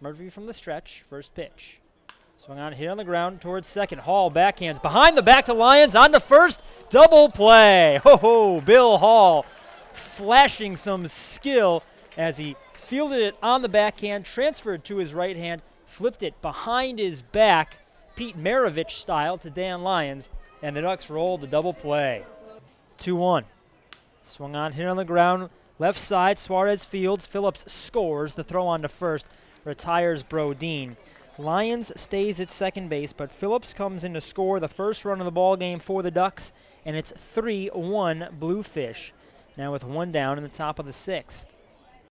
Murphy from the stretch, first pitch. Swung on, hit on the ground towards second. Hall backhands behind the back to Lyons on to first. Double play. Ho, Bill Hall flashing some skill as he fielded it on the backhand, transferred to his right hand, flipped it behind his back, Pete Maravich style to Dan Lyons, and the Ducks rolled the double play. 2-1. Swung on, hit on the ground, left side, Suarez fields, Phillips scores, the throw on to first, retires Brodin. Lyons stays at second base, but Phillips comes in to score the first run of the ball game for the Ducks, and it's 3-1 Bluefish. Now with one down in the top of the sixth.